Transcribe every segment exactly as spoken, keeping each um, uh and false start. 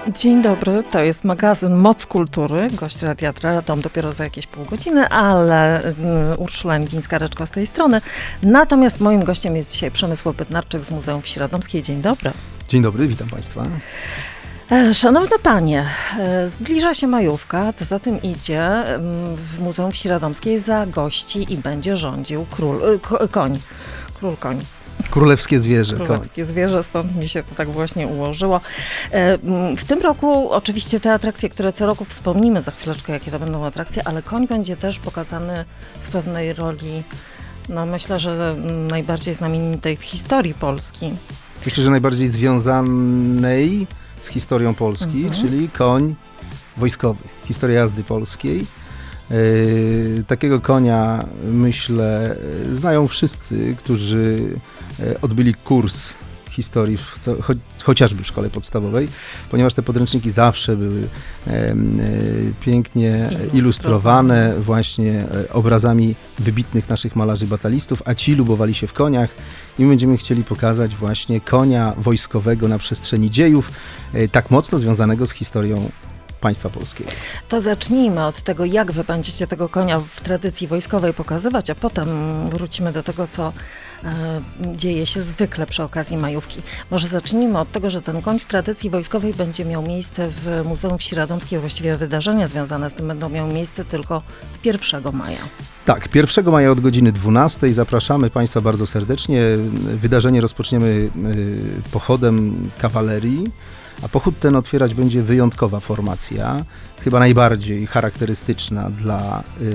Dzień dobry, to jest magazyn Moc Kultury, gość Radia Dom dopiero za jakieś pół godziny, ale Urszula Niwińska-Reczko z tej strony. Natomiast moim gościem jest dzisiaj Przemysław Bednarczyk z Muzeum Wsi Radomskiej. Dzień dobry. Dzień dobry, witam Państwa. Szanowne panie, zbliża się majówka, co za tym idzie, w Muzeum Wsi Radomskiej zagości i będzie rządził król, koń, król koń. Królewskie zwierzę. Królewskie koń. zwierzę, stąd mi się to tak właśnie ułożyło. W tym roku oczywiście te atrakcje, które co roku wspomnimy za chwileczkę, jakie to będą atrakcje, ale koń będzie też pokazany w pewnej roli, no myślę, że najbardziej znamienitej w historii Polski. Myślę, że najbardziej związanej z historią Polski, mhm. czyli koń wojskowy, historia jazdy polskiej. Yy, takiego konia, myślę, znają wszyscy, którzy odbyli kurs historii, w, co, cho, chociażby w szkole podstawowej, ponieważ te podręczniki zawsze były e, e, pięknie ilustrowane, ilustrowane właśnie e, obrazami wybitnych naszych malarzy batalistów, a ci lubowali się w koniach i my będziemy chcieli pokazać właśnie konia wojskowego na przestrzeni dziejów, e, tak mocno związanego z historią państwa polskiego. To zacznijmy od tego, jak wy będziecie tego konia w tradycji wojskowej pokazywać, a potem wrócimy do tego, co e, dzieje się zwykle przy okazji majówki. Może zacznijmy od tego, że ten koń w tradycji wojskowej będzie miał miejsce w Muzeum Wsi Radomskiej, właściwie wydarzenia związane z tym będą miały miejsce tylko pierwszego maja. Tak, pierwszego maja od godziny dwunastej zapraszamy Państwa bardzo serdecznie. Wydarzenie rozpoczniemy y, pochodem kawalerii. A pochód ten otwierać będzie wyjątkowa formacja, chyba najbardziej charakterystyczna dla y,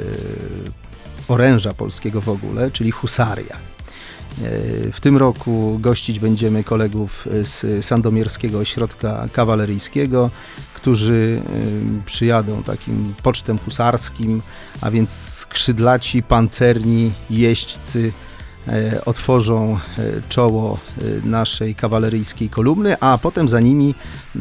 oręża polskiego w ogóle, czyli husaria. Y, w tym roku gościć będziemy kolegów z Sandomierskiego Ośrodka Kawaleryjskiego, którzy y, przyjadą takim pocztem husarskim, a więc skrzydlaci, pancerni jeźdźcy otworzą czoło naszej kawaleryjskiej kolumny, a potem za nimi,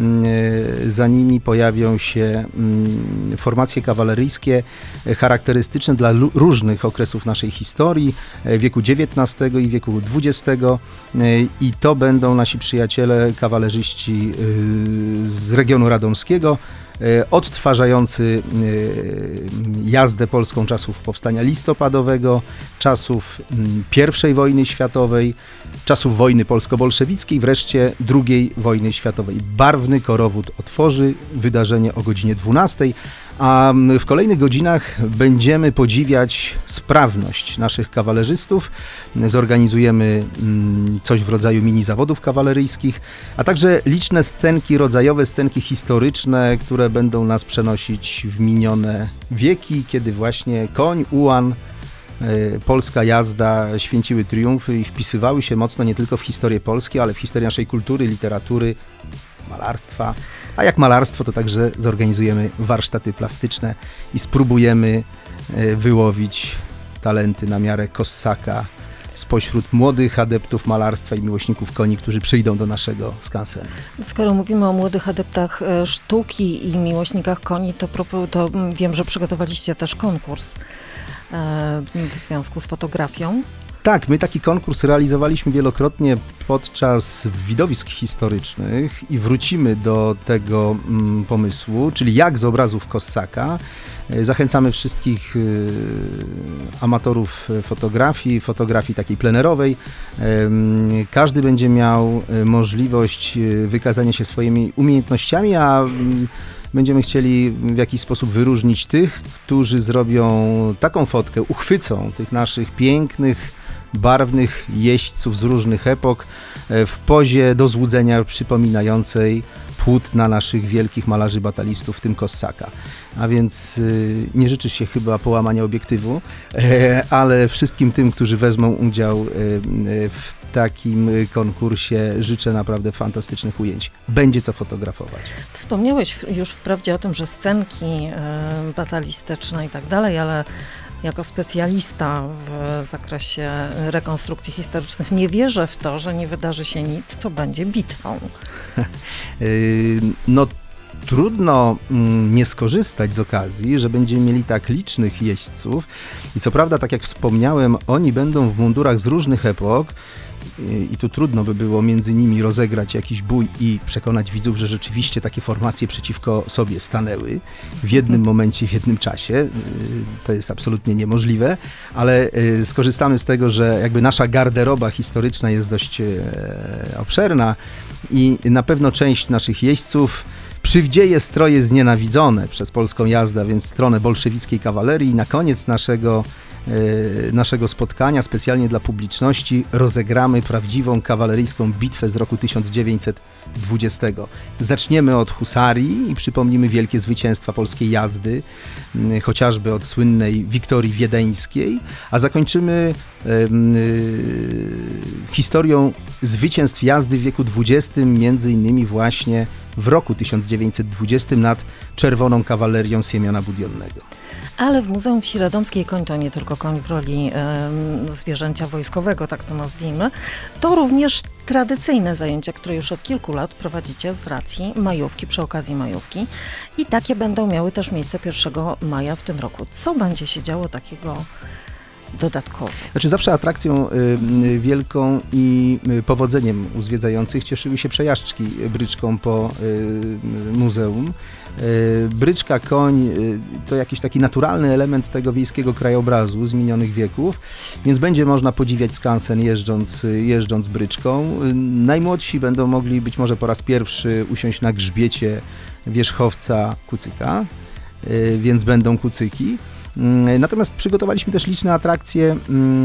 za nimi pojawią się formacje kawaleryjskie charakterystyczne dla różnych okresów naszej historii, wieku dziewiętnastego i wieku dwudziestego i to będą nasi przyjaciele kawalerzyści z regionu radomskiego, odtwarzający jazdę polską czasów powstania listopadowego, czasów pierwszej wojny światowej, czasów wojny polsko-bolszewickiej, wreszcie drugiej wojny światowej. Barwny korowód otworzy wydarzenie o godzinie dwunastej, a w kolejnych godzinach będziemy podziwiać sprawność naszych kawalerzystów. Zorganizujemy coś w rodzaju mini zawodów kawaleryjskich, a także liczne scenki rodzajowe, scenki historyczne, które będą nas przenosić w minione wieki, kiedy właśnie koń, ułan, polska jazda święciły triumfy i wpisywały się mocno nie tylko w historię Polski, ale w historię naszej kultury, literatury, malarstwa. A jak malarstwo, to także zorganizujemy warsztaty plastyczne i spróbujemy wyłowić talenty na miarę Kossaka spośród młodych adeptów malarstwa i miłośników koni, którzy przyjdą do naszego skansenu. Skoro mówimy o młodych adeptach sztuki i miłośnikach koni, to, to wiem, że przygotowaliście też konkurs w związku z fotografią. Tak, my taki konkurs realizowaliśmy wielokrotnie podczas widowisk historycznych i wrócimy do tego mm, pomysłu, czyli jak z obrazów Kossaka. Zachęcamy wszystkich y, amatorów fotografii, fotografii takiej plenerowej. Y, każdy będzie miał możliwość wykazania się swoimi umiejętnościami, a y, będziemy chcieli w jakiś sposób wyróżnić tych, którzy zrobią taką fotkę, uchwycą tych naszych pięknych, barwnych jeźdźców z różnych epok w pozie do złudzenia przypominającej płótna naszych wielkich malarzy batalistów, w tym Kossaka. A więc y, nie życzy się chyba połamania obiektywu, e, ale wszystkim tym, którzy wezmą udział y, y, w takim konkursie, życzę naprawdę fantastycznych ujęć. Będzie co fotografować. Wspomniałeś już wprawdzie o tym, że scenki y, batalistyczne i tak dalej, ale jako specjalista w zakresie rekonstrukcji historycznych nie wierzę w to, że nie wydarzy się nic, co będzie bitwą. No trudno nie skorzystać z okazji, że będziemy mieli tak licznych jeźdźców i co prawda, tak jak wspomniałem, oni będą w mundurach z różnych epok i tu trudno by było między nimi rozegrać jakiś bój i przekonać widzów, że rzeczywiście takie formacje przeciwko sobie stanęły w jednym momencie, w jednym czasie. To jest absolutnie niemożliwe, ale skorzystamy z tego, że jakby nasza garderoba historyczna jest dość obszerna i na pewno część naszych jeźdźców przywdzieje stroje znienawidzone przez polską jazdę, więc stronę bolszewickiej kawalerii i na koniec naszego naszego spotkania, specjalnie dla publiczności, rozegramy prawdziwą kawaleryjską bitwę z roku tysiąc dziewięćset dwudziestego. Zaczniemy od husarii i przypomnimy wielkie zwycięstwa polskiej jazdy, chociażby od słynnej Wiktorii Wiedeńskiej, a zakończymy historią zwycięstw jazdy w wieku dwudziestym, między innymi właśnie w roku tysiąc dziewięćset dwudziestym nad czerwoną kawalerią Siemiona Budionnego. Ale w Muzeum Wsi Radomskiej koń to nie tylko koń w roli y, zwierzęcia wojskowego, tak to nazwijmy, to również tradycyjne zajęcia, które już od kilku lat prowadzicie z racji majówki, przy okazji majówki i takie będą miały też miejsce pierwszego maja w tym roku. Co będzie się działo takiego dodatkowo? Znaczy zawsze atrakcją y, wielką i y, powodzeniem u zwiedzających cieszyły się przejażdżki bryczką po y, muzeum. Y, bryczka, koń y, to jakiś taki naturalny element tego wiejskiego krajobrazu z minionych wieków, więc będzie można podziwiać skansen jeżdżąc, jeżdżąc bryczką. Y, najmłodsi będą mogli być może po raz pierwszy usiąść na grzbiecie wierzchowca kucyka, y, więc będą kucyki. Natomiast przygotowaliśmy też liczne atrakcje,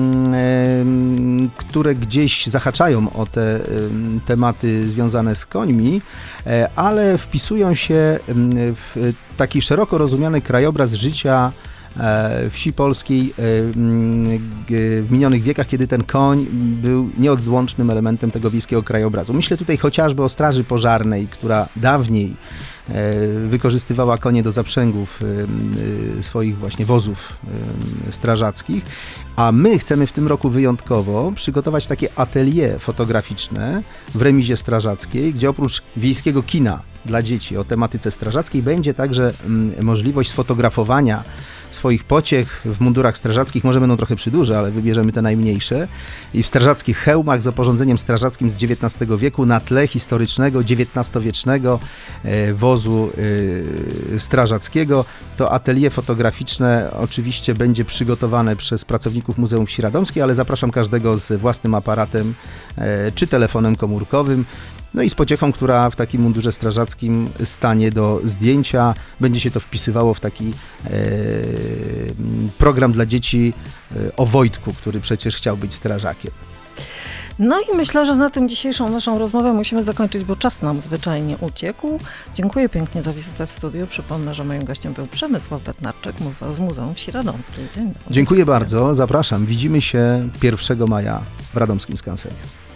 które gdzieś zahaczają o te tematy związane z końmi, ale wpisują się w taki szeroko rozumiany krajobraz życia wsi polskiej w minionych wiekach, kiedy ten koń był nieodłącznym elementem tego wiejskiego krajobrazu. Myślę tutaj chociażby o straży pożarnej, która dawniej wykorzystywała konie do zaprzęgów swoich właśnie wozów strażackich, a my chcemy w tym roku wyjątkowo przygotować takie atelier fotograficzne w remizie strażackiej, gdzie oprócz wiejskiego kina dla dzieci o tematyce strażackiej będzie także możliwość sfotografowania swoich pociech w mundurach strażackich, może będą trochę przyduże, ale wybierzemy te najmniejsze, i w strażackich hełmach z oporządzeniem strażackim z dziewiętnastego wieku na tle historycznego, dziewiętnastowiecznego wozu strażackiego. To atelier fotograficzne oczywiście będzie przygotowane przez pracowników Muzeum Wsi Radomskiej, ale zapraszam każdego z własnym aparatem czy telefonem komórkowym. No i z pociechą, która w takim mundurze strażackim stanie do zdjęcia. Będzie się to wpisywało w taki e, program dla dzieci e, o Wojtku, który przecież chciał być strażakiem. No i myślę, że na tym dzisiejszą naszą rozmowę musimy zakończyć, bo czas nam zwyczajnie uciekł. Dziękuję pięknie za wizytę w studiu. Przypomnę, że moim gościem był Przemysław Bednarczyk muze- z Muzeum Wsi Radomskiej. Dzień dobry. Dziękuję bardzo, zapraszam. Widzimy się pierwszego maja w Radomskim Skansenie.